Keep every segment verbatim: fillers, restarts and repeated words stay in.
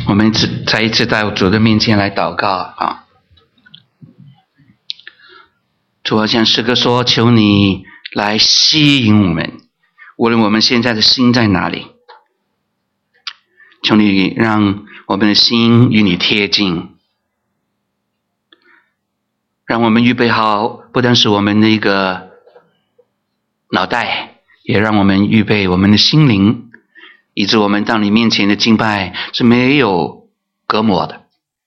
我们再一次在主的面前来祷告啊！主啊，像诗歌说，求你来吸引我们，无论我们现在的心在哪里，求你让我们的心与你贴近，让我们预备好，不单是我们的一个脑袋，也让我们预备我们的心灵，以致我们到你面前的敬拜是没有隔膜的。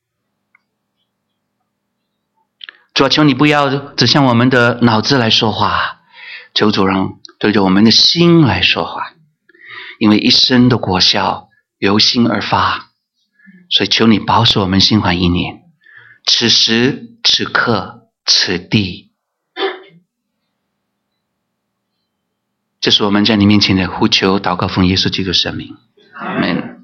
主啊，求你不要只向我们的脑子来说话，求主让对着我们的心来说话，因为一生的果效由心而发，所以求你保守我们心怀意念，此时此刻此地。这是我们在你面前的呼求祷告，奉耶稣基督圣名，阿们。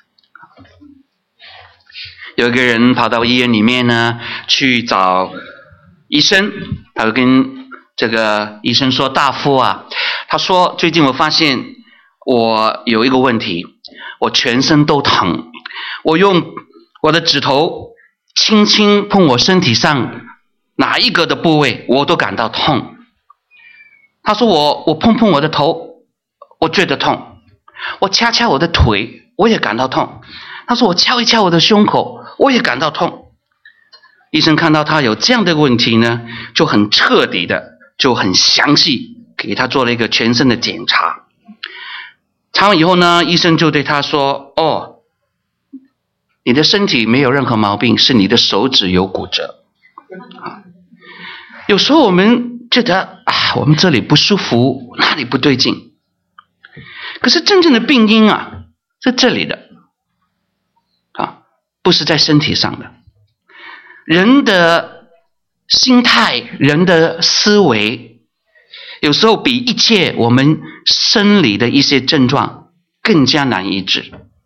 有一个人跑到医院里面呢，去找医生，他就跟这个医生说：“大夫啊，他说最近我发现我有一个问题，我全身都疼，我用我的指头轻轻碰我身体上哪一个的部位，我都感到痛。他说我我碰碰我的头，我觉得痛；我掐掐我的腿，我也感到痛。他说我敲一敲我的胸口，我也感到痛。”医生看到他有这样的问题呢，就很彻底的，就很详细给他做了一个全身的检查。查完以后呢，医生就对他说：“哦，你的身体没有任何毛病，是你的手指有骨折。”啊，有时候我们觉得啊，我们这里不舒服，那里不对劲。可是真正的病因啊，在这里的，啊，不是在身体上的。人的心态，人的思维，有时候比一切我们生理的一些症状更加难医治。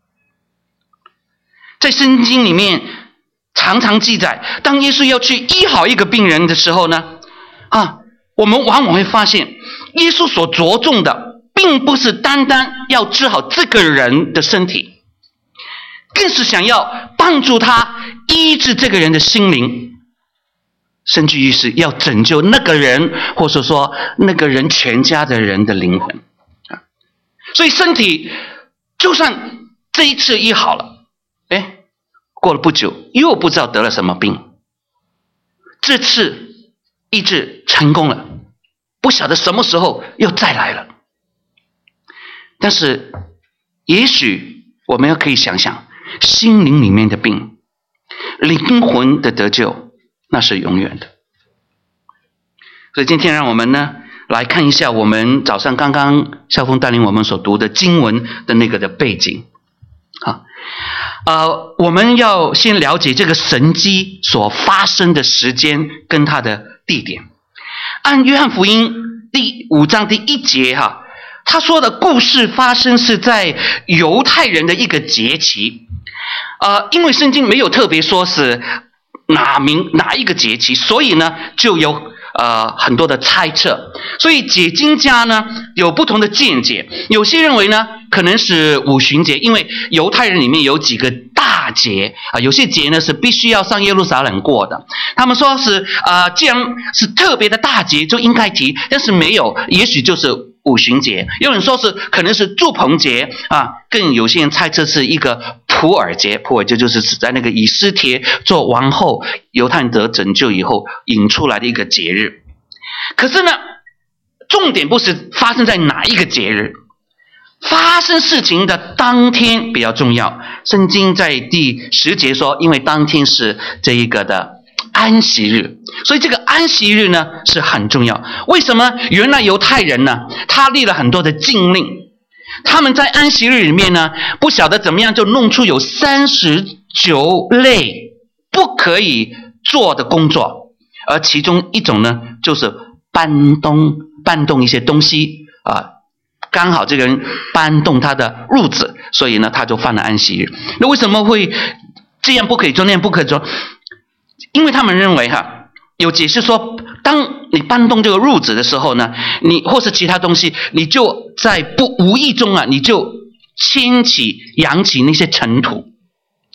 在圣经里面常常记载，当耶稣要去医好一个病人的时候呢，啊，我们往往会发现，耶稣所着重的并不是单单要治好这个人的身体，更是想要帮助他医治这个人的心灵，甚至于是要拯救那个人，或者说那个人全家的人的灵魂。所以身体就算这一次医好了，哎，过了不久又不知道得了什么病，这次医治成功了，不晓得什么时候又再来了。但是也许我们要可以想想，心灵里面的病，灵魂的得救，那是永远的。所以今天让我们呢来看一下我们早上刚刚校风带领我们所读的经文的那个的背景啊。呃，我们要先了解这个神迹所发生的时间跟它的地点。按约翰福音第五章第一节哈，他说的故事发生是在犹太人的一个节期。呃，因为圣经没有特别说是哪名哪一个节期，所以呢就有呃很多的猜测。所以解经家呢有不同的见解，有些认为呢可能是五旬节，因为犹太人里面有几个大节啊、呃，有些节呢是必须要上耶路撒冷过的。他们说是呃，既然是特别的大节就应该提，但是没有，也许就是五旬节。有人说是可能是住棚节啊，更有些人猜测是一个普尔节，普尔节就是指在那个以斯帖做王后，犹太人得拯救以后引出来的一个节日。可是呢，重点不是发生在哪一个节日，发生事情的当天比较重要。圣经在第十节说，因为当天是这一个的安息日，所以这个安息日呢是很重要。为什么？原来犹太人呢，他立了很多的禁令，他们在安息日里面呢，不晓得怎么样就弄出有三十九类不可以做的工作，而其中一种呢，就是搬动搬动一些东西啊。刚好这个人搬动他的褥子，所以呢他就犯了安息日。那为什么会这样不可以做，那样不可以做？因为他们认为哈，有解释说，当你搬动这个褥子的时候呢，你或是其他东西，你就在不无意中啊，你就牵起扬起那些尘土，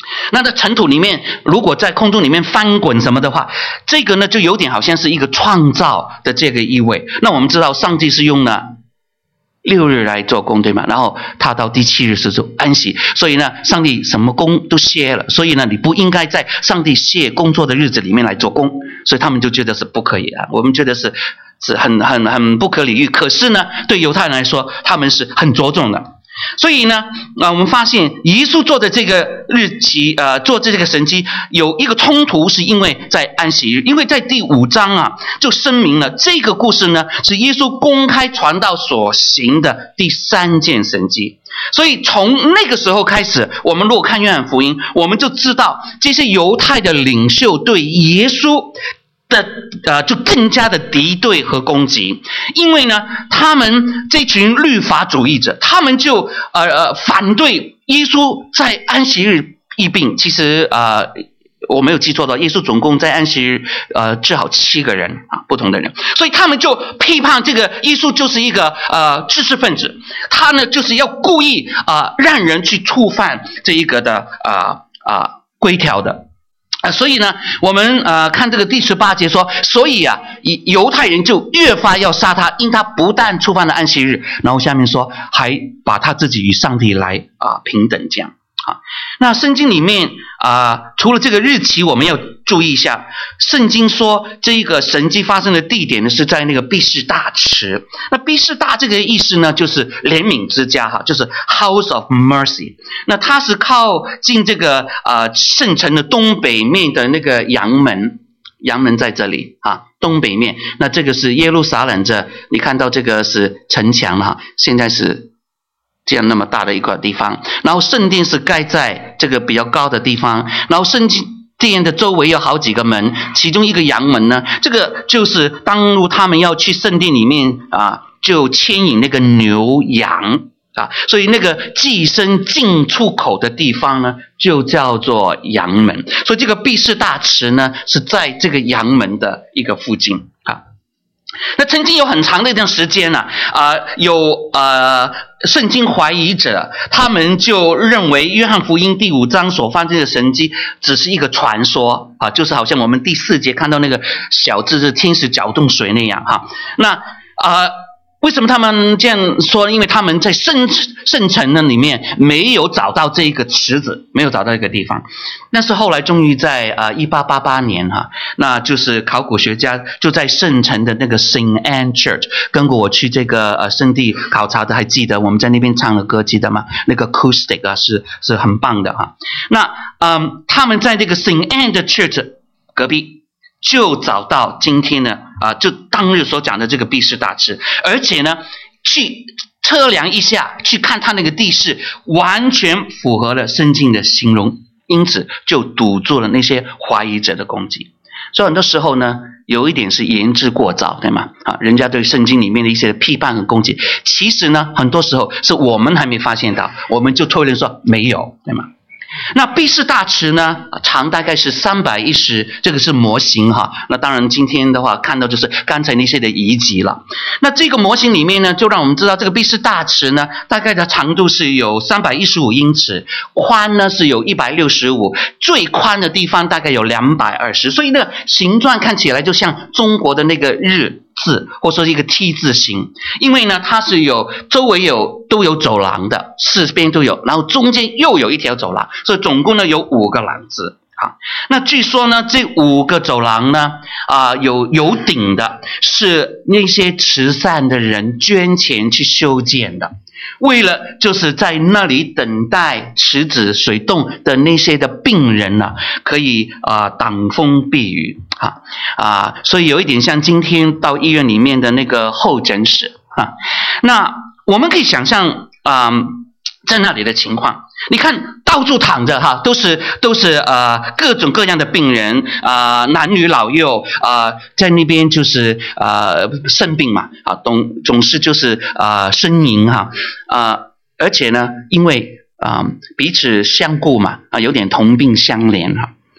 那在尘土里面，如果在空中里面翻滚什么的话，这个呢就有点好像是一个创造的这个意味。那我们知道上帝是用了六日来做工，对吗？然后他到第七日是做安息，所以呢上帝什么工都歇了，所以呢你不应该在上帝歇工作的日子里面来做工，所以他们就觉得是不可以啊。我们觉得是是很很很不可理喻，可是呢对犹太人来说他们是很着重的。所以呢，啊，我们发现耶稣做的这个日期，呃，做这个神迹有一个冲突，是因为在安息日，因为在第五章啊，就声明了这个故事呢是耶稣公开传道所行的第三件神迹。所以从那个时候开始，我们如果看约翰福音，我们就知道这些犹太的领袖对耶稣的呃，就更加的敌对和攻击，因为呢，他们这群律法主义者，他们就呃呃反对耶稣在安息日医病。其实呃，我没有记错的，耶稣总共在安息日呃治好七个人啊，不同的人，所以他们就批判这个耶稣就是一个呃知识分子，他呢就是要故意啊、呃、让人去触犯这一个的啊啊、呃呃、规条的。啊，所以呢，我们呃看这个第十八节说，所以啊，犹太人就越发要杀他，因他不但触犯了安息日，然后下面说还把他自己与上帝来啊平等这样啊。那圣经里面啊，除了这个日期，我们要注意一下，圣经说这个神迹发生的地点呢是在那个毕士大池。那毕士大这个意思呢，就是怜悯之家哈，就是 House of Mercy。那它是靠近这个呃圣城的东北面的那个阳门，阳门在这里啊，东北面。那这个是耶路撒冷这，你看到这个是城墙哈，现在是这样那么大的一块地方，然后圣殿是盖在这个比较高的地方，然后圣殿的周围有好几个门，其中一个阳门呢，这个就是当初他们要去圣殿里面啊，就牵引那个牛羊啊，所以那个祭牲进出口的地方呢，就叫做阳门。所以这个毕士大池呢，是在这个阳门的一个附近啊。那曾经有很长的一段时间呢、啊，呃，有呃圣经怀疑者，他们就认为约翰福音第五章所发生的神迹只是一个传说啊，就是好像我们第四节看到那个小字是天使搅动水那样哈。那啊。呃为什么他们这样说呢？因为他们在圣圣城那里面没有找到这一个池子，没有找到一个地方。但是后来终于在呃一八八八年哈、啊，那就是考古学家就在圣城的那个 Saint Anne Church， 跟过我去这个呃圣地考察的还记得我们在那边唱的歌记得吗？那个 acoustic 啊是是很棒的哈、啊。那嗯他们在这个 Saint Anne 的 Church 隔壁。就找到今天呢，啊，就当日所讲的这个毕士大池，而且呢，去测量一下，去看它那个地势，完全符合了圣经的形容，因此就堵住了那些怀疑者的攻击。所以很多时候呢，有一点是言之过早，对吗？啊，人家对圣经里面的一些批判和攻击，其实呢，很多时候是我们还没发现到，我们就推论说没有，对吗？那毕士大池呢，长大概是三百一十，这个是模型哈。那当然今天的话看到就是刚才那些的遗迹了。那这个模型里面呢，就让我们知道这个毕士大池呢，大概的长度是有三百一十五英尺，宽呢是有一百六十五，最宽的地方大概有两百二十，所以呢形状看起来就像中国的那个日字，或者说一个 T 字形，因为呢它是有周围有都有走廊的，四边都有，然后中间又有一条走廊，所以总共呢有五个廊子啊。那据说呢这五个走廊呢啊、呃、有有顶的，是那些慈善的人捐钱去修建的，为了就是在那里等待池子水洞的那些的病人呢、啊，可以啊、呃、挡风避雨啊啊，所以有一点像今天到医院里面的那个候诊室啊。那我们可以想象啊、呃，在那里的情况，你看到处躺着哈，都是都是呃各种各样的病人啊、呃，男女老幼啊、呃，在那边就是呃生病嘛啊，总总是就是呃呻吟哈啊、呃，而且呢，因为啊、呃、彼此相顾嘛啊，有点同病相怜哈。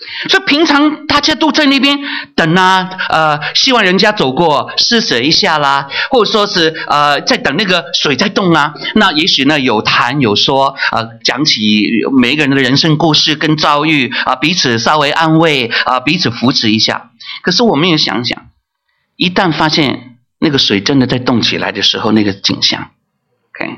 所以平常大家都在那边等啊，呃，希望人家走过施舍一下啦，或者说是呃在等那个水在动啊。那也许呢有谈有说，呃，讲起每一个人的人生故事跟遭遇啊、呃，彼此稍微安慰啊、呃，彼此扶持一下。可是我们也想想，一旦发现那个水真的在动起来的时候，那个景象 ，OK，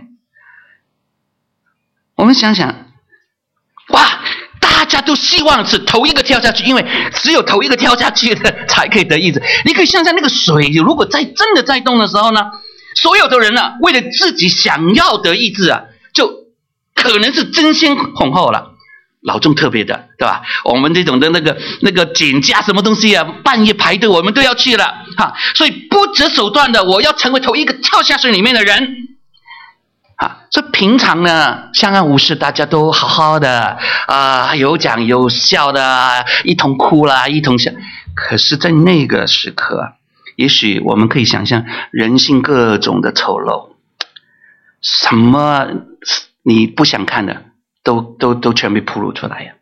我们想想，哇！大家都希望是头一个跳下去，因为只有头一个跳下去的才可以得医治。你可以想象那个水如果在真的在动的时候呢，所有的人呢、啊，为了自己想要得医治啊，就可能是争先恐后了。老中特别的，对吧？我们这种的那个那个减价什么东西啊，半夜排队我们都要去了哈。所以不择手段的，我要成为头一个跳下水里面的人。啊，所以平常呢，相安无事，大家都好好的啊、呃，有讲有笑的，一同哭啦，一同笑。可是，在那个时刻，也许我们可以想象人性各种的丑陋，什么你不想看的，都都都全被暴露出来呀。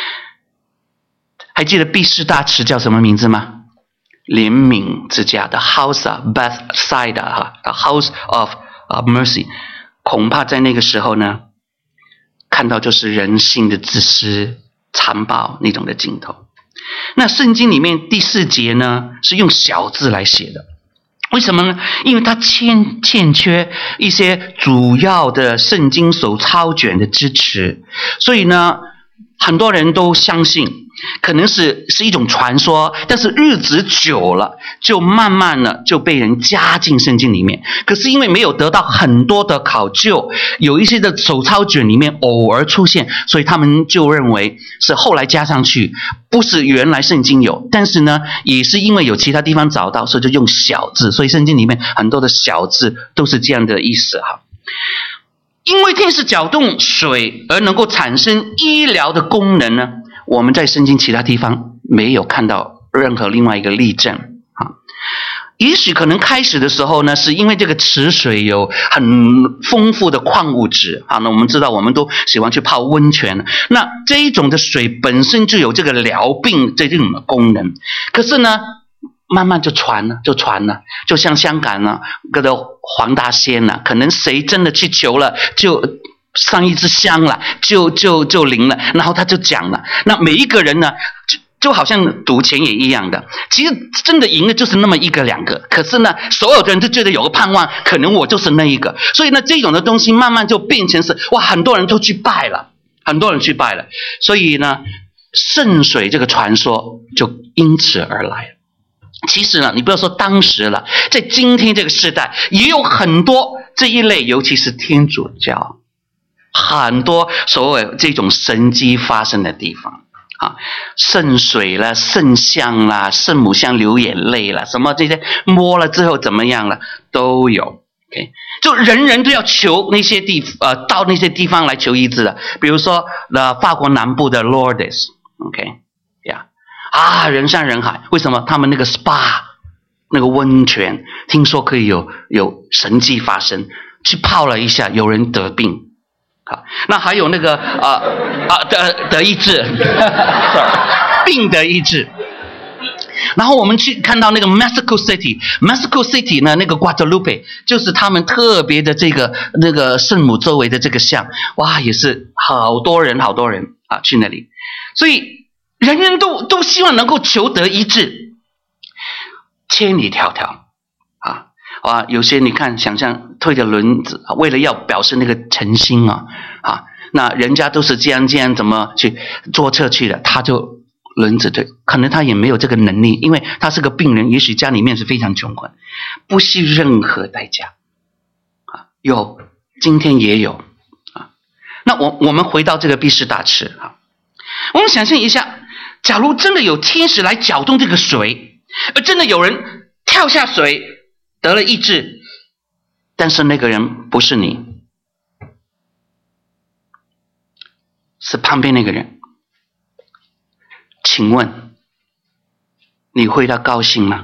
还记得毕士大池叫什么名字吗？怜悯之家的 House of Bethsaida 哈 ，The House of Mercy。恐怕在那个时候呢，看到就是人性的自私、残暴那种的镜头。那圣经里面第四节呢，是用小字来写的，为什么呢？因为它欠欠缺一些主要的圣经手抄卷的支持，所以呢，很多人都相信，可能是是一种传说，但是日子久了，就慢慢的就被人加进圣经里面。可是因为没有得到很多的考究，有一些的手抄卷里面偶尔出现，所以他们就认为是后来加上去，不是原来圣经有。但是呢，也是因为有其他地方找到，所以就用小字，所以圣经里面很多的小字都是这样的意思哈。因为天使搅动水而能够产生医疗的功能呢，我们在圣经其他地方没有看到任何另外一个例证啊。也许可能开始的时候呢，是因为这个池水有很丰富的矿物质啊。那我们知道，我们都喜欢去泡温泉，那这一种的水本身就有这个疗病这种的功能。可是呢，慢慢就传了，就传了，就像香港呢，个的黄大仙呢、啊，可能谁真的去求了，就上一支香了，就就就灵了，然后他就讲了。那每一个人呢，就就好像赌钱也一样的，其实真的赢的就是那么一个两个，可是呢，所有的人都觉得有个盼望，可能我就是那一个，所以呢，这种的东西慢慢就变成是哇，很多人都去拜了，很多人去拜了，所以呢，圣水这个传说就因此而来了。其实呢，你不要说当时了，在今天这个时代，也有很多这一类，尤其是天主教，很多所谓这种神迹发生的地方啊，圣水啦、圣像啦、圣母像流眼泪啦，什么这些摸了之后怎么样了，都有。OK， 就人人都要求那些地呃到那些地方来求医治的，比如说呃法国南部的 Lourdes，OK， 呀、yeah。啊，人山人海，为什么？他们那个 S P A 那个温泉，听说可以有有神迹发生，去泡了一下，有人得病。好，那还有那个啊啊得得医治，病得医治。然后我们去看到那个 Mexico City，Mexico City 呢，那个 Guadalupe 就是他们特别的这个那个圣母周围的这个像，哇，也是好多人好多人啊去那里，所以。人人都都希望能够求得医治，千里迢迢啊啊！有些你看，想象推着轮子，为了要表示那个诚心啊啊，那人家都是这样这样怎么去坐车去的，他就轮子推，可能他也没有这个能力，因为他是个病人，也许家里面是非常穷困，不惜任何代价啊。有，今天也有啊。那我我们回到这个毕士大池啊，我们想象一下。假如真的有天使来搅动这个水，而真的有人跳下水得了医治，但是那个人不是你，是旁边那个人，请问你会他高兴吗？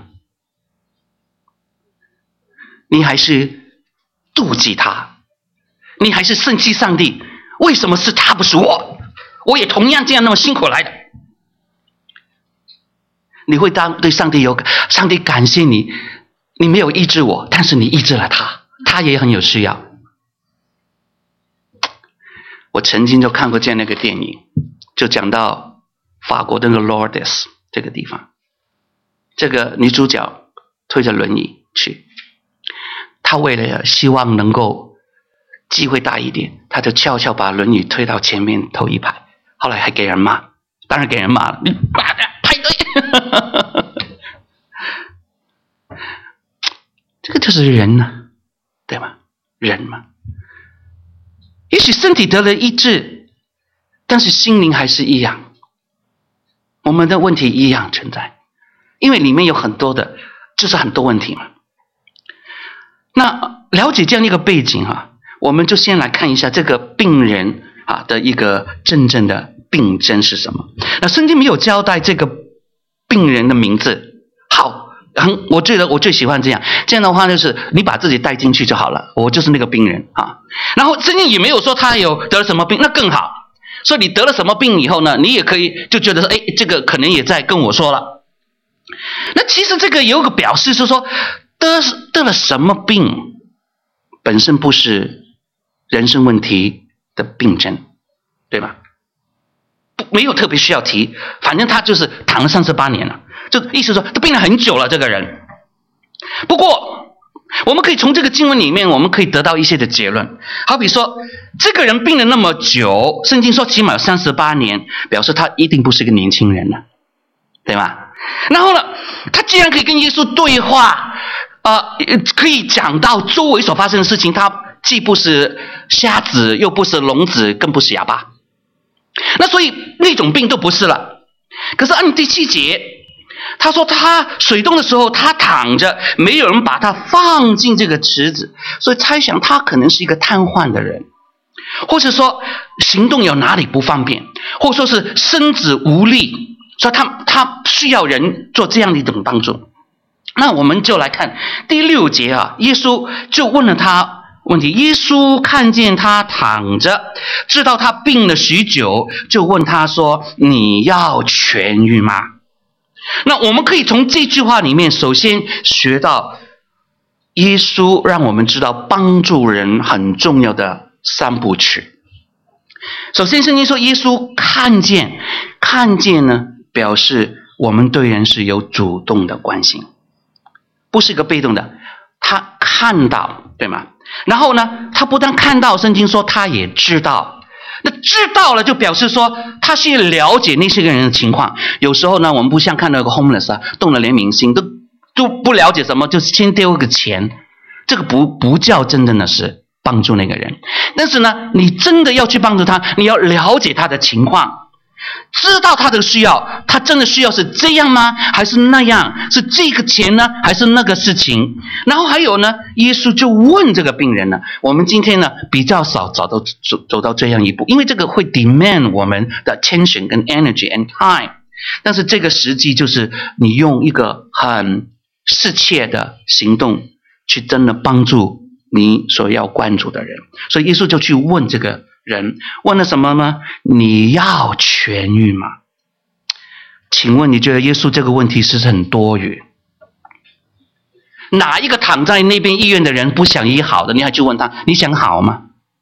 你还是妒忌他？你还是生气上帝？为什么是他不是我？我也同样这样那么辛苦来的。 你会当对上帝有上帝感谢你，你没有医治我，但是你医治了他，他也很有需要。我曾经就看过这样的一个电影，就讲到法国的那个 Lourdes 这个地方，这个女主角推着轮椅去，她为了希望能够机会大一点，她就悄悄把轮椅推到前面头一排，后来还给人骂，当然给人骂了，你妈的排队。这个就是人呢，对吗？人嘛，也许身体得了医治，但是心灵还是一样，我们的问题一样存在，因为里面有很多的，就是很多问题嘛。那了解这样一个背景啊，我们就先来看一下这个病人啊的一个真正的病症是什么。那圣经没有交代这个病人的名字，好，很，我觉得我最喜欢这样，这样的话就是你把自己带进去就好了，我就是那个病人啊。然后圣经也没有说他有得了什么病，那更好。所以你得了什么病以后呢，你也可以就觉得说，哎，这个可能也在跟我说了。那其实这个有个表示是说，得得了什么病，本身不是人生问题的病症，对吧？没有特别需要提，反正他就是躺了三十八年了，就意思说他病了很久了这个人。不过我们可以从这个经文里面，我们可以得到一些的结论。好比说，这个人病了那么久，圣经说起码有三十八年，表示他一定不是个年轻人了，对吧？然后呢，他既然可以跟耶稣对话，呃，可以讲到周围所发生的事情，他既不是瞎子，又不是聋子，更不是哑巴。那所以那种病都不是了。可是按第七节，他说他水动的时候他躺着，没有人把他放进这个池子，所以猜想他可能是一个瘫痪的人，或者说行动有哪里不方便，或者说是身子无力，所以他他需要人做这样的一种帮助。那我们就来看第六节啊，耶稣就问了他问题。耶稣看见他躺着，知道他病了许久，就问他说，你要痊愈吗？那我们可以从这句话里面首先学到耶稣让我们知道帮助人很重要的三部曲。首先圣经说耶稣看见，看见呢表示我们对人是有主动的关心，不是一个被动的，他看到，对吗？然后呢，他不但看到，圣经说他也知道。那知道了就表示说他是了解那些个人的情况。有时候呢，我们不像看到一个 homeless 啊，动了怜悯心，都都不了解什么，就先丢个钱，这个不不叫真正的是帮助那个人。但是呢，你真的要去帮助他，你要了解他的情况，知道他的需要，他真的需要是这样吗？还是那样？是这个钱呢？还是那个事情？然后还有呢，耶稣就问这个病人呢，我们今天呢比较少走到走走到这样一步，因为这个会 demand 我们的 attention 跟 energy and time。但是这个实际就是你用一个很适切的行动去真的帮助你所要关注的人。所以耶稣就去问这个人，问了什么呢？你要痊愈吗？请问你觉得耶稣这个问题是不是很多余？哪一个躺在那边医院的人不想医好的，你还去问他你想好吗？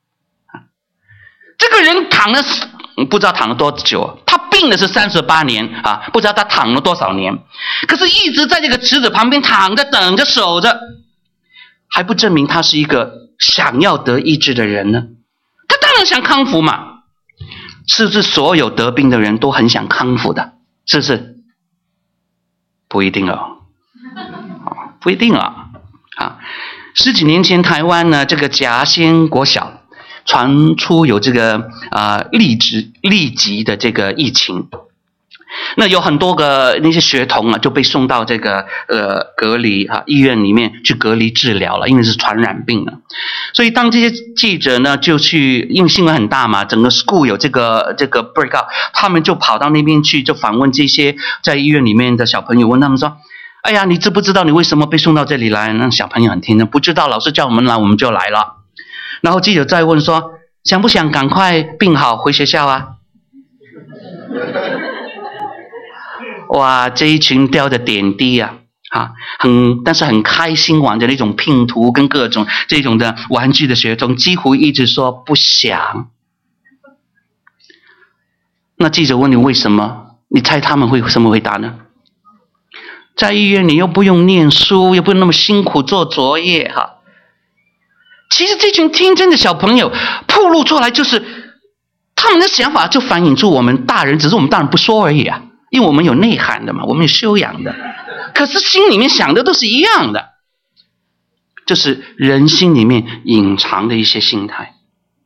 这个人躺了不知道躺了多久，他病的是三十八年啊，不知道他躺了多少年，可是一直在这个池子旁边躺着等着守着，还不证明他是一个想要得医治的人呢？他当然想康复嘛，是不是所有得病的人都很想康复的？是不是？不一定哦，不一定啊。啊，十几年前台湾呢，这个甲仙国小传出有这个啊痢疾痢疾的这个疫情，那有很多个那些学童啊就被送到这个呃隔离啊医院里面去隔离治疗了，因为是传染病了。所以当这些记者呢就去，因为新闻很大嘛，整个 school 有这个这个 break out， 他们就跑到那边去，就访问这些在医院里面的小朋友，问他们说，哎呀，你知不知道你为什么被送到这里来？那小朋友很天真，不知道，老师叫我们来我们就来了。然后记者再问说，想不想赶快病好回学校啊？ 哇，这一群叼着点滴啊，啊，很但是很开心玩着那种拼图跟各种这种的玩具的学童，几乎一直说不想。那记者问你为什么？你猜他们会什么回答呢？在医院你又不用念书，又不用那么辛苦做作业哈。其实这群天真的小朋友暴露出来，就是他们的想法就反映出我们大人，只是我们大人不说而已啊，因为我们有内涵的嘛，我们有修养的，可是心里面想的都是一样的，就是人心里面隐藏的一些心态。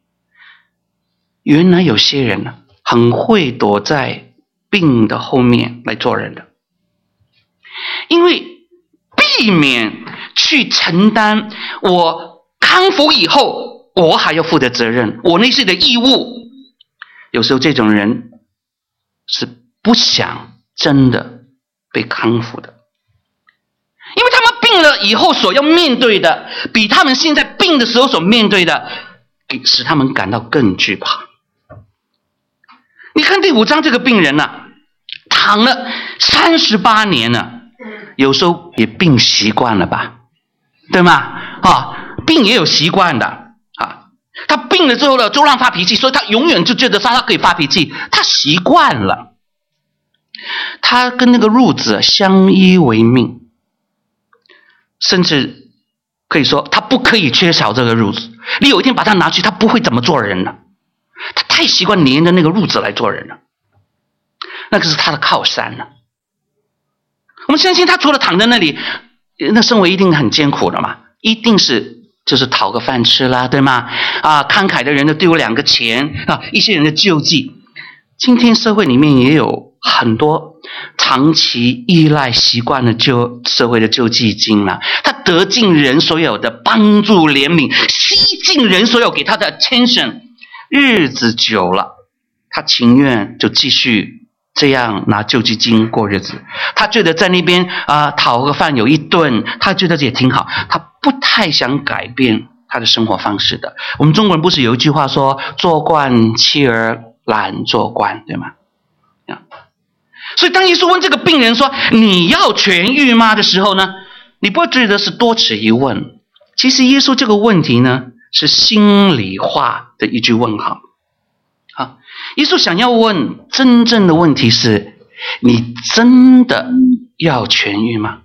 原来有些人呢，很会躲在病的后面来做人的，因为避免去承担我康复以后我还要负的责任，我那些的义务。有时候这种人是不想真的被康复的，因为他们病了以后所要面对的，比他们现在病的时候所面对的，使他们感到更惧怕。你看第五章这个病人啊，躺了三十八年了，有时候也病习惯了吧，对吗？啊，病也有习惯的啊。他病了之后呢，就乱发脾气，所以他永远就觉得他可以发脾气，他习惯了。他跟那个褥子相依为命，甚至可以说他不可以缺少这个褥子。你有一天把他拿去，他不会怎么做人了。他太习惯黏着那个褥子来做人了，那个是他的靠山了。我们相信他除了躺在那里，那生活一定很艰苦的嘛，一定是就是讨个饭吃啦，对吗？啊，慷慨的人呢丢两个钱啊，一些人的救济。今天社会里面也有很多长期依赖习惯了救社会的救济金啦，他得尽人所有的帮助怜悯，吸尽人所有给他的 attention。日子久了，他情愿就继续这样拿救济金过日子。他觉得在那边啊、呃、讨个饭有一顿，他觉得这也挺好，他不太想改变他的生活方式的。我们中国人不是有一句话说“做惯妻儿懒做官”，对吗？所以当耶稣问这个病人说“你要痊愈吗”的时候呢，你不会觉得是多此一问。其实耶稣这个问题呢，是心里话的一句问号。啊，耶稣想要问真正的问题是：你真的要痊愈吗？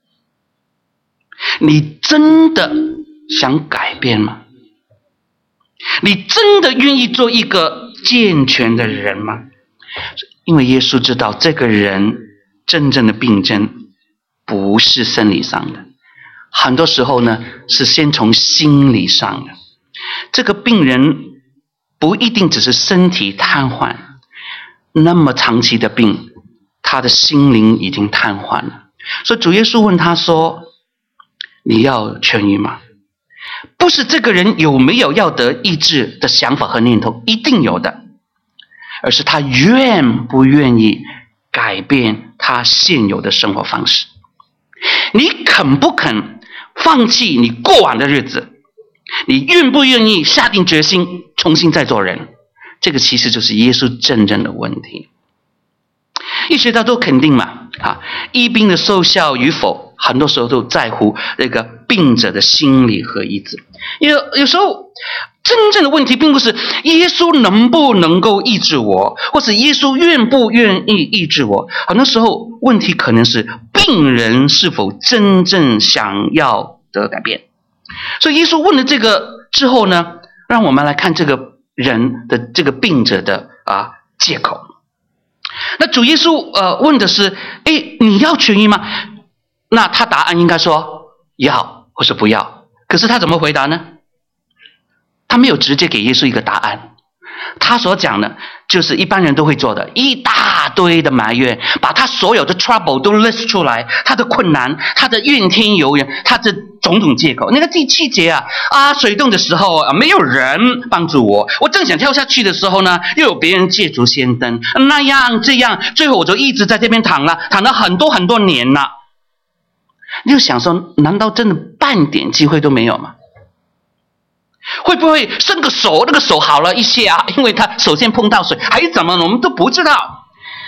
你真的想改变吗？你真的愿意做一个健全的人吗？因为耶稣知道这个人真正的病症不是生理上的，很多时候呢是先从心理上的。这个病人不一定只是身体瘫痪，那么长期的病，他的心灵已经瘫痪了。所以主耶稣问他说：你要痊愈吗？不是这个人有没有要得医治的想法和念头，一定有的，而是他愿不愿意改变他现有的生活方式。你肯不肯放弃你过往的日子？你愿不愿意下定决心重新再做人？这个其实就是耶稣真正的问题。医学家都肯定嘛，啊，医病的奏效与否，很多时候都在乎那个病者的心理和意志。有有时候真正的问题并不是耶稣能不能够医治我，或是耶稣愿不愿意医治我，很多时候问题可能是病人是否真正想要得改变。所以耶稣问了这个之后呢，让我们来看这个人的这个病者的啊借口。那主耶稣呃问的是：诶，你要痊愈吗？那他答案应该说要或是不要。可是他怎么回答呢？他没有直接给耶稣一个答案，他所讲的就是一般人都会做的，一大堆的埋怨，把他所有的 trouble 都 list 出来，他的困难，他的怨天尤人，他的种种借口。那个第七节啊，啊，水冻的时候啊，没有人帮助我，我正想跳下去的时候呢，又有别人借足先登，那样这样，最后我就一直在这边躺了，躺了很多很多年了。你就想说，难道真的半点机会都没有吗？会不会伸个手，那个手好了一些啊？因为他首先碰到水，还是怎么，我们都不知道。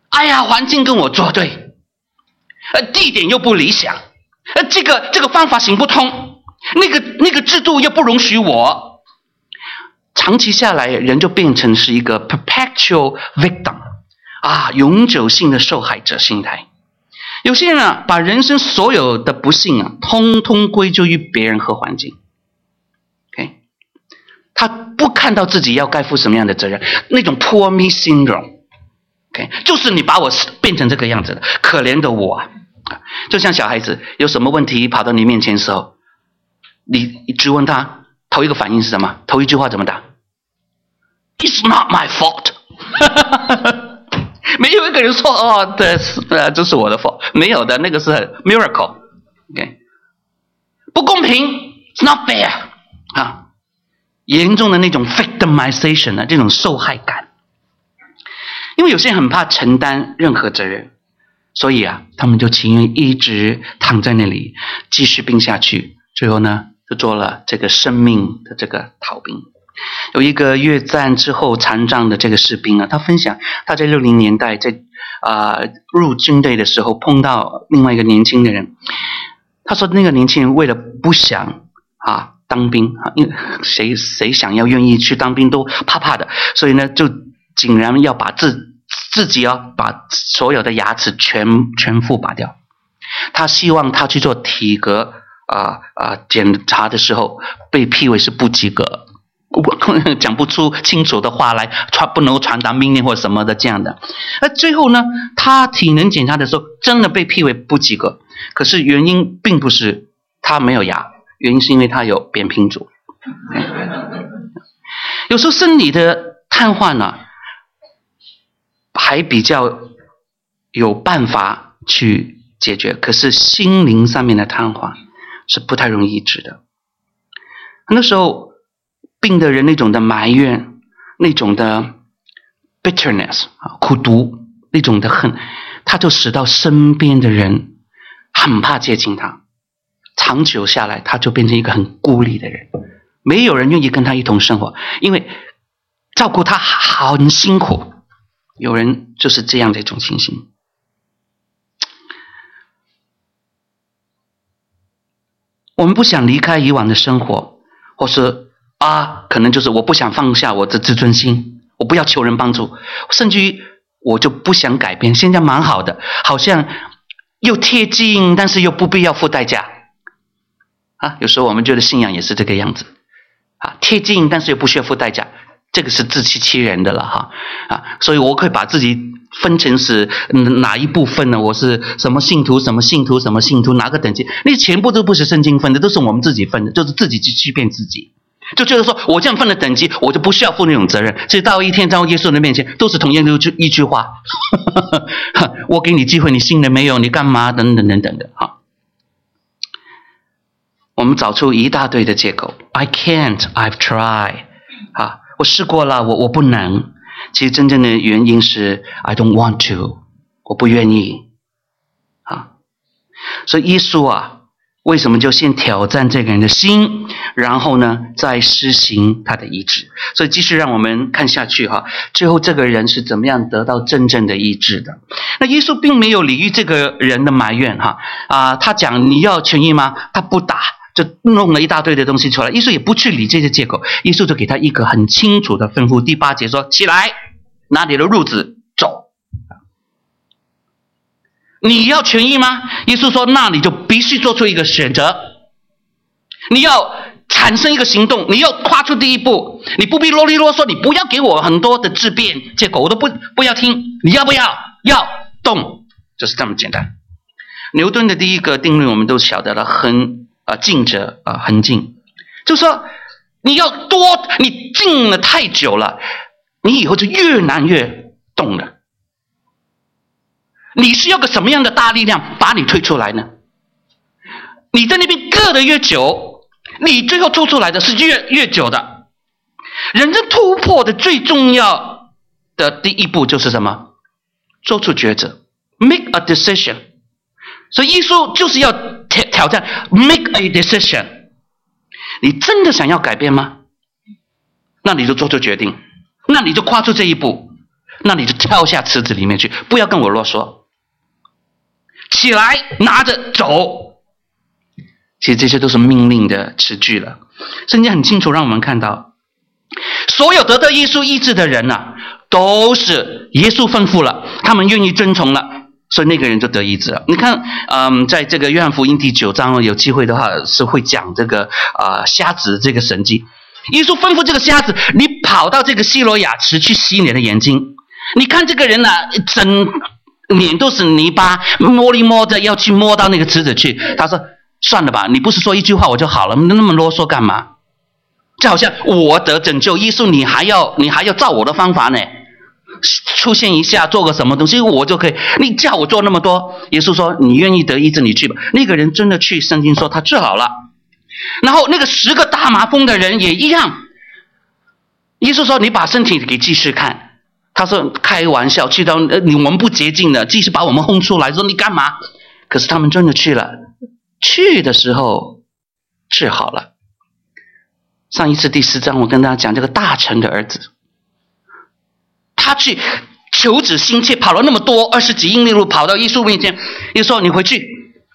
哎呀，环境跟我作对，呃，地点又不理想，呃，这个这个方法行不通，那个那个制度又不容许我。长期下来，人就变成是一个 perpetual victim 啊，永久性的受害者心态。有些人啊，把人生所有的不幸啊，通通归咎于别人和环境。OK， 他不看到自己要该负什么样的责任，那种 poor me syndrome。OK， 就是你把我变成这个样子的，可怜的我啊！就像小孩子有什么问题跑到你面前的时候，你你质问他，头一个反应是什么？头一句话怎么打 ？It's not my fault 。没有一个人说哦，这是呃，这是我的 fault， 没有的，那个是 miracle。OK， 不公平 ，It's not fair 啊，严重的那种 victimization 啊，这种受害感。因为有些人很怕承担任何责任，所以啊，他们就情愿一直躺在那里，继续病下去，最后呢，就做了这个生命的这个逃兵。有一个越战之后残障的这个士兵啊，他分享他在六零年代在啊、呃、入军队的时候碰到另外一个年轻的人，他说那个年轻人为了不想啊当兵啊，因为谁谁想要愿意去当兵都怕怕的，所以呢就竟然要把自自己要把所有的牙齿全全部拔掉。他希望他去做体格啊啊检查的时候被批为是不及格。我讲不出清楚的话来，传不能传达命令或什么的这样的。而最后呢，他体能检查的时候真的被批为不及格，可是原因并不是他没有牙，原因是因为他有扁平足。有时候生理的瘫痪呢，还比较有办法去解决，可是心灵上面的瘫痪是不太容易医治的。很多时候病的人那种的埋怨，那种的 bitterness 苦毒，那种的恨，他就使到身边的人很怕接近他，长久下来他就变成一个很孤立的人，没有人愿意跟他一同生活，因为照顾他很辛苦。有人就是这样的一种情形。我们不想离开以往的生活，或是啊，可能就是我不想放下我的自尊心，我不要求人帮助，甚至于我就不想改变，现在蛮好的，好像又贴近，但是又不必要付代价啊。有时候我们觉得信仰也是这个样子啊，贴近但是又不需要付代价，这个是自欺欺人的了哈啊。所以我可以把自己分成是哪一部分呢？我是什么信徒，什么信徒，什么信徒，哪个等级？那全部都不是圣经分的，都是我们自己分的，就是自己去欺骗自己。就觉得说我这样分的等级，我就不需要负那种责任。所以到一天在耶稣的面前，都是同样的一句话：我给你机会，你信了没有？你干嘛？等等等等的哈。我们找出一大堆的借口 ，I can't, I've tried， 啊，我试过了，我我不能。其实真正的原因是 I don't want to， 我不愿意啊。所以耶稣啊。为什么就先挑战这个人的心，然后呢再施行他的医治？所以继续让我们看下去哈，最后这个人是怎么样得到真正的医治的？那耶稣并没有理喻这个人的埋怨哈啊，他讲你要痊愈吗？他不打，就弄了一大堆的东西出来。耶稣也不去理这些借口，耶稣就给他一个很清楚的吩咐。第八节说：起来，拿你的褥子走。你要痊愈吗？耶稣说那你就必须做出一个选择，你要产生一个行动，你要跨出第一步，你不必啰里啰嗦，你不要给我很多的自辩借口，我都不不要听，你要不要？要动，就是这么简单。牛顿的第一个定律我们都晓得了，恒啊静者啊恒静，就是说你要多，你静了太久了，你以后就越难越动了。你需要个什么样的大力量把你推出来呢？你在那边搁得越久，你最后吐出来的是越越久的。人生突破的最重要的第一步就是什么？做出抉择 ，make a decision。所以耶稣就是要挑挑战 ，make a decision。你真的想要改变吗？那你就做出决定，那你就跨出这一步。 那你就跳下池子里面去，不要跟我啰嗦。起来，拿着走。其实这些都是命令的词句了。圣经很清楚让我们看到，所有得到耶稣医治的人啊，都是耶稣吩咐了，他们愿意遵从了，所以那个人就得医治了。你看，嗯，在这个约翰福音第九章，有机会的话是会讲这个啊、呃、瞎子这个神迹。耶稣吩咐这个瞎子，你跑到这个西罗亚池去洗你的眼睛。你看这个人啊，整脸都是泥巴，摸里摸着要去摸到那个池子去。他说：“算了吧，你不是说一句话我就好了，那么啰嗦干嘛？就好像我得拯救，耶稣你还要你还要照我的方法呢，出现一下做个什么东西我就可以，你叫我做那么多。”耶稣说：“你愿意得医治你去吧。”那个人真的去，圣经说他治好了。然后那个十个大麻风的人也一样，耶稣说：“你把身体给祭司看。”他说：“开玩笑，去到呃你我们不洁净的，祭司把我们轰出来，说你干嘛？”可是他们真的去了，去的时候治好了。上一次第四章我跟大家讲这个大臣的儿子，他去求子心切，跑了那么多二十几英里路跑到耶稣面前，耶稣说：“你回去。”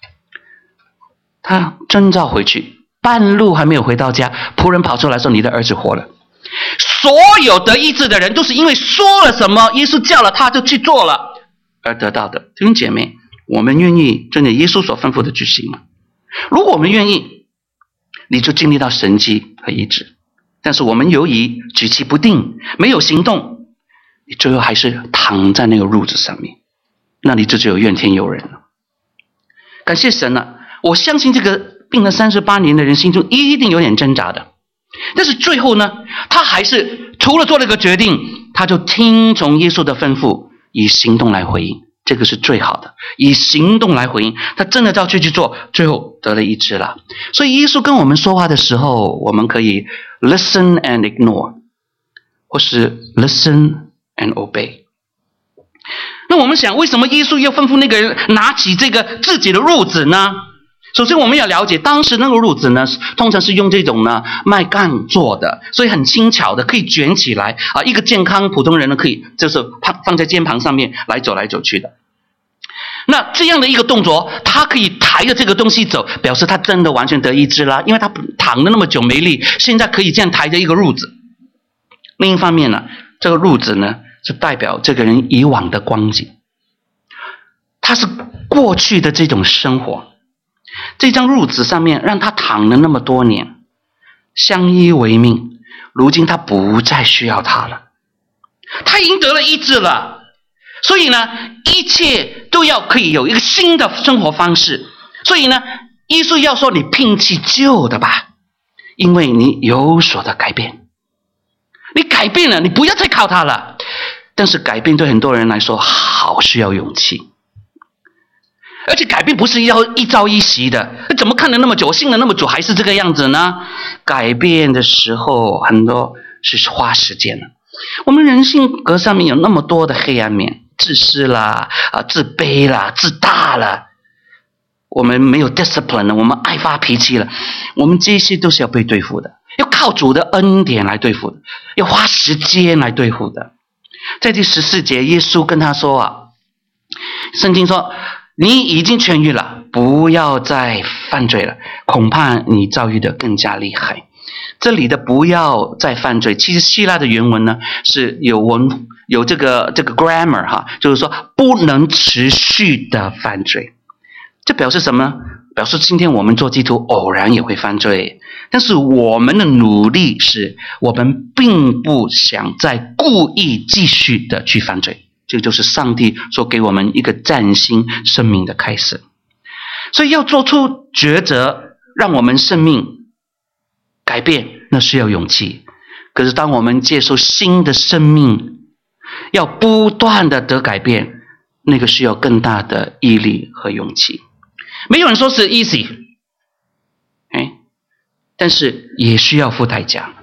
他真照回去，半路还没有回到家，仆人跑出来说：“你的儿子活了。”所有得医治的人都是因为说了什么，耶稣叫了他就去做了而得到的。弟兄姐妹，我们愿意遵着耶稣所吩咐的去行吗？如果我们愿意，你就经历到神迹和医治。但是我们由于举棋不定，没有行动，你最后还是躺在那个褥子上面，那你就只有怨天尤人了。感谢神啊，我相信这个病了三十八年的人心中一定有点挣扎的。但是最后呢，他还是除了做了个决定，他就听从耶稣的吩咐，以行动来回应。这个是最好的，以行动来回应。他真的照去去做，最后得了医治了。所以耶稣跟我们说话的时候，我们可以 listen and ignore， 或是 listen and obey。那我们想，为什么耶稣要吩咐那个人拿起这个自己的褥子呢？首先我们要了解，当时那个褥子呢，通常是用这种呢麦秆做的，所以很轻巧的，可以卷起来啊。一个健康普通人呢，可以就是放放在肩膀上面来走来走去的。那这样的一个动作，他可以抬着这个东西走，表示他真的完全得医治啦，因为他躺了那么久没力，现在可以这样抬着一个褥子。另一方面呢，这个褥子呢是代表这个人以往的光景，他是过去的这种生活。这张褥子上面让他躺了那么多年，相依为命，如今他不再需要他了，他已经得了医治了。所以呢，一切都要可以有一个新的生活方式。所以呢，耶稣要说你摒弃旧的吧，因为你有所的改变，你改变了，你不要再靠他了。但是改变对很多人来说好需要勇气，而且改变不是要一朝一夕的，怎么看了那么久，信了那么久还是这个样子呢？改变的时候很多是花时间的。我们人性格上面有那么多的黑暗面，自私啦、啊、自卑啦、自大啦，我们没有 discipline 了，我们爱发脾气了，我们这些都是要被对付的，要靠主的恩典来对付的，要花时间来对付的。在第十四节，耶稣跟他说啊，圣经说你已经痊愈了，不要再犯罪了，恐怕你遭遇的更加厉害。这里的不要再犯罪，其实希腊的原文呢是有文有这个这个 grammar 哈，就是说不能持续的犯罪。这表示什么呢？表示今天我们做基督偶然也会犯罪，但是我们的努力是我们并不想再故意继续的去犯罪。这就是上帝所给我们一个崭新生命的开始。所以要做出抉择，让我们生命改变，那需要勇气。可是当我们接受新的生命，要不断的得改变，那个需要更大的毅力和勇气。没有人说是 easy， 哎，但是也需要付代价。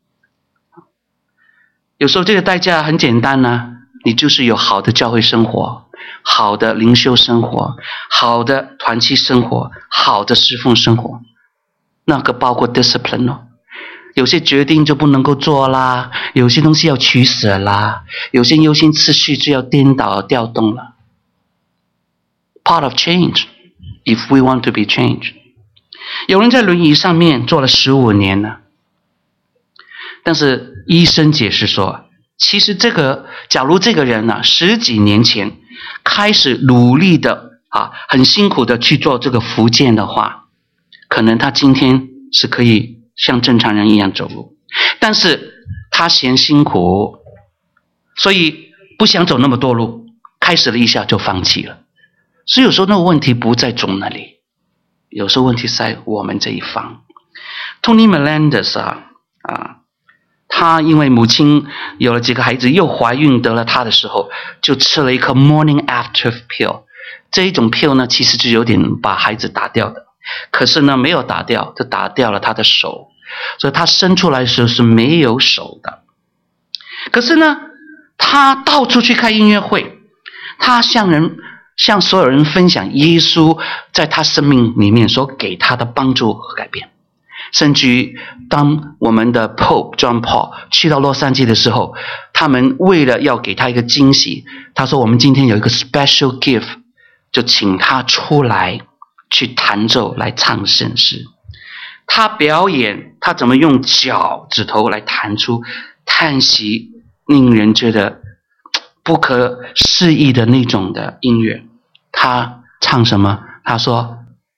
有时候这个代价很简单啊，你就是有好的教会生活，好的灵修生活，好的团契生活，好的侍奉生活，那个包括 discipline 哦。 有些决定就不能够做啦，有些东西要取舍啦，有些优先次序就要颠倒调动了。Part of change, if we want to be changed. 有人在轮椅上面坐了十五年了，但是医生解释说，其实这个，假如这个人呢、啊，十几年前开始努力的啊，很辛苦的去做这个复健的话，可能他今天是可以像正常人一样走路，但是他嫌辛苦，所以不想走那么多路，开始了一下就放弃了。所以有时候那个问题不在主那里，有时候问题在我们这一方。Tony Melendez 啊啊，他因为母亲有了几个孩子，又怀孕得了他的时候，就吃了一颗 morning after pill。这一种 pill 呢，其实就有点把孩子打掉的，可是呢没有打掉，就打掉了他的手，所以他生出来的时候是没有手的。可是呢，他到处去开音乐会，他向人向所有人分享耶稣在他生命里面所给他的帮助和改变。甚至于当我们的 Pope John Paul 去到洛杉矶的时候，他们为了要给他一个惊喜，他说我们今天有一个 special gift， 就请他出来去弹奏来唱圣诗。他表演他怎么用脚趾头来弹出叹息令人觉得不可思议的那种的音乐。他唱什么？他说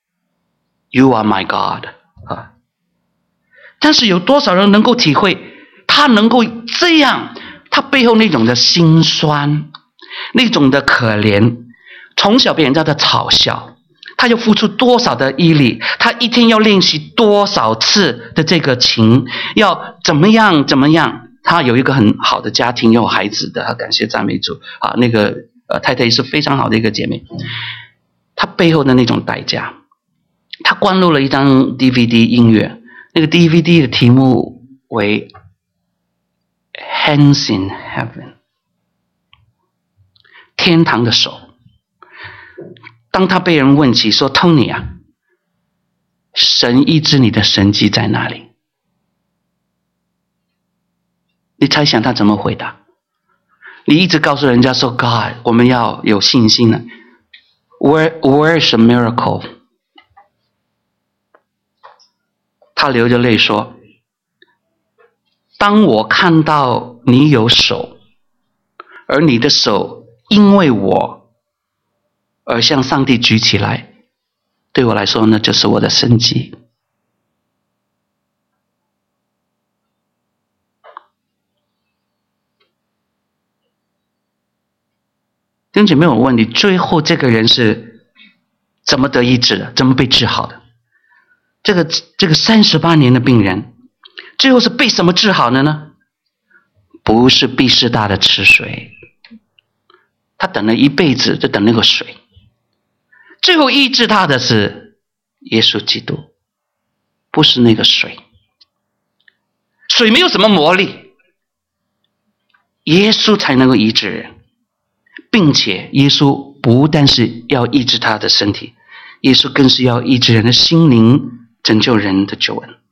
You are my God 啊。但是有多少人能够体会他能够这样，他背后那种的辛酸，那种的可怜，从小被人家的嘲笑，他要付出多少的毅力，他一天要练习多少次的这个琴，要怎么样怎么样。他有一个很好的家庭，有孩子的，他感谢赞美主啊。那个呃太太也是非常好的一个姐妹。他背后的那种代价，他灌录了一张 D V D 音乐，那个 D V D 的题目为 Hands in Heaven， 天堂的手。当他被人问起说 Tony 啊，神医治你的神迹在哪里？你猜想他怎么回答？你一直告诉人家说 God， 我们要有信心了。Where, where is a miracle？ 他流着泪说，当我看到你有手，而你的手因为我而向上帝举起来，对我来说那就是我的神迹。弟兄姐妹，我问你，最后这个人是怎么得医治的？怎么被治好的？这个这个三十八年的病人，最后是被什么治好的呢？不是毕士大的吃水，他等了一辈子就等那个水，最后医治他的是耶稣基督，不是那个水。水没有什么魔力，耶稣才能够医治人。并且耶稣不但是要医治他的身体，耶稣更是要医治人的心灵，拯救人的救恩。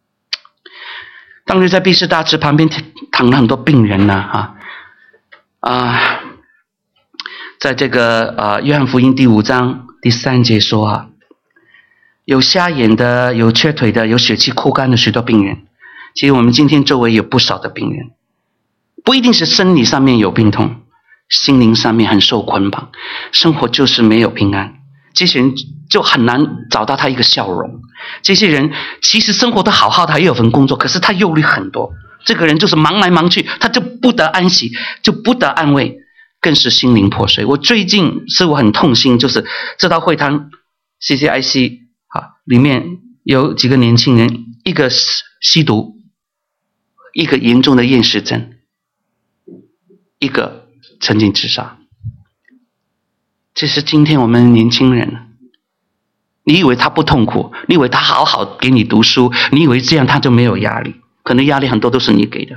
当日在毕士大池旁边躺了很多病人呢、啊，啊，在这个呃约翰福音第五章第三节说啊，有瞎眼的，有缺腿的，有血气枯干的许多病人。其实我们今天周围有不少的病人，不一定是生理上面有病痛，心灵上面很受捆绑，生活就是没有平安。这些人就很难找到他一个笑容。这些人其实生活的好好的，还有份工作，可是他忧虑很多。这个人就是忙来忙去，他就不得安息，就不得安慰，更是心灵破碎。我最近是我很痛心，就是这道会堂 C C I C 啊，里面有几个年轻人，一个吸毒，一个严重的厌食症，一个曾经自杀。这是今天我们年轻人，你以为他不痛苦，你以为他好好给你读书，你以为这样他就没有压力，可能压力很多都是你给的。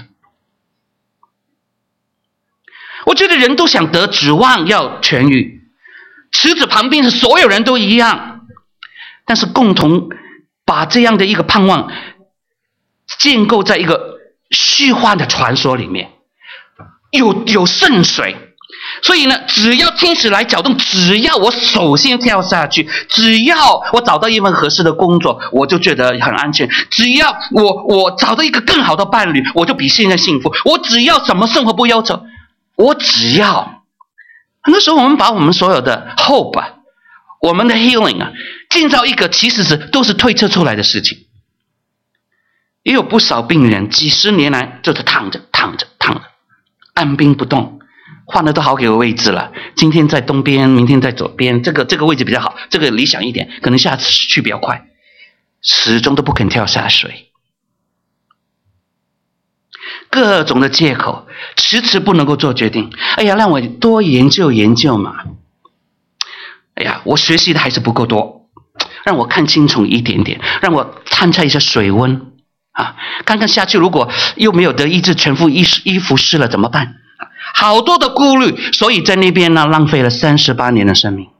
我觉得人都想得，指望要痊愈，池子旁边的所有人都一样，但是共同把这样的一个盼望建构在一个虚幻的传说里面，有有圣水。所以呢，只要天使来搅动，只要我首先跳下去，只要我找到一份合适的工作，我就觉得很安全。只要我我找到一个更好的伴侣，我就比现在幸福。我只要什么生活不要求，我只要。很多时候我们把我们所有的 hope 啊，我们的 healing 啊，建造一个其实是都是推测出来的事情。也有不少病人几十年来就是躺着躺着躺着，按兵不动。换了都好几个位置了，今天在东边，明天在左边，这个这个位置比较好，这个理想一点，可能下次去比较快，始终都不肯跳下水，各种的借口，迟迟不能够做决定。哎呀，让我多研究研究嘛。哎呀，我学习的还是不够多，让我看清楚一点点，让我探测一下水温啊，看看下去如果又没有得医治，全副衣衣服湿了怎么办？好多的顾虑，所以在那边呢浪费了三十八年的生命。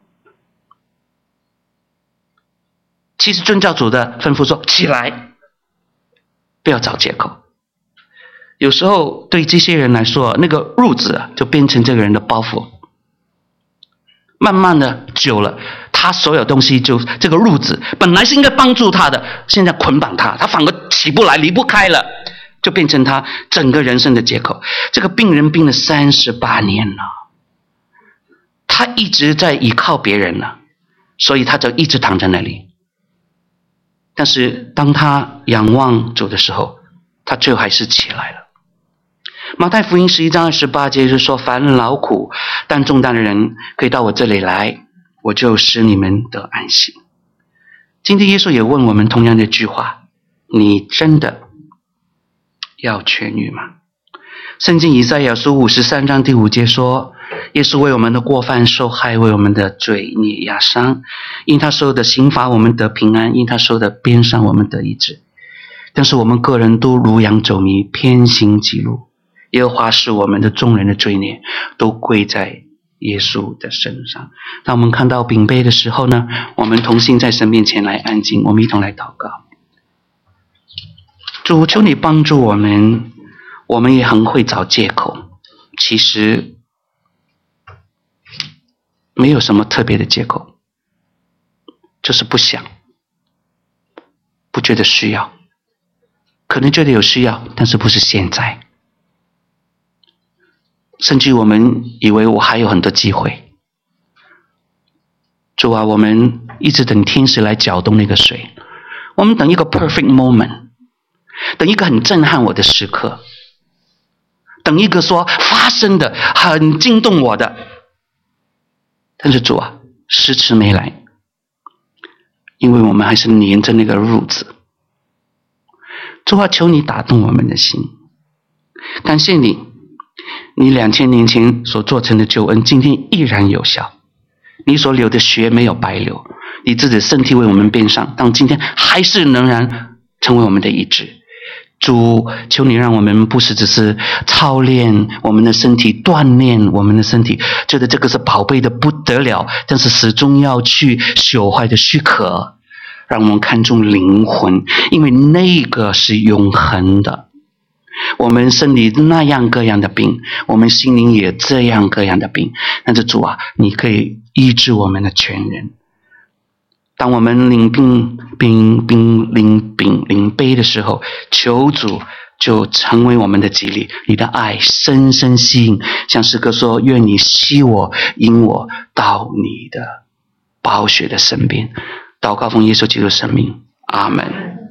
其实遵照主的吩咐说，起来，不要找借口。有时候对这些人来说，那个褥子啊就变成这个人的包袱。慢慢的久了，他所有东西就这个褥子本来是应该帮助他的，现在捆绑他，他反而起不来，离不开了。就变成他整个人生的借口。这个病人病了三十八年了，他一直在依靠别人了，所以他就一直躺在那里。但是当他仰望主的时候，他最后还是起来了。马太福音十一章二十八节是说，凡劳苦担重担的人可以到我这里来，我就使你们得安息。今天耶稣也问我们同样的一句话，你真的要痊愈吗？圣经以赛亚书五十三章第五节说，耶稣为我们的过犯受害，为我们的罪孽压伤，因他受的刑罚我们得平安，因他受的鞭伤我们得医治。但是我们个人都如羊走迷，偏行己路，耶和华使我们的众人的罪孽都归在耶稣的身上。当我们看到饼杯的时候呢，我们同心在神面前来安静，我们一同来祷告。主，求你帮助我们，我们也很会找借口，其实没有什么特别的借口，就是不想，不觉得需要，可能觉得有需要，但是不是现在，甚至我们以为我还有很多机会。主啊，我们一直等天使来搅动那个水，我们等一个 perfect moment，等一个很震撼我的时刻，等一个说发生的很惊动我的，但是主啊，迟迟没来，因为我们还是黏着那个褥子。主啊，求你打动我们的心，感谢你，你两千年前所做成的救恩今天依然有效，你所流的血没有白流，你自己的身体为我们变上，但今天还是仍然成为我们的医治。主，求你让我们不是只是操练我们的身体，锻炼我们的身体，觉得这个是宝贝的不得了，但是始终要去朽坏的躯壳，让我们看重灵魂，因为那个是永恒的。我们身体那样各样的病，我们心灵也这样各样的病，但是主啊，你可以医治我们的全人。当我们领病病病领饼领杯的时候，求主就成为我们的激励，你的爱深深吸引，像诗歌说，愿你吸我引我到你的宝血的身边。祷告奉耶稣基督的圣名，阿们。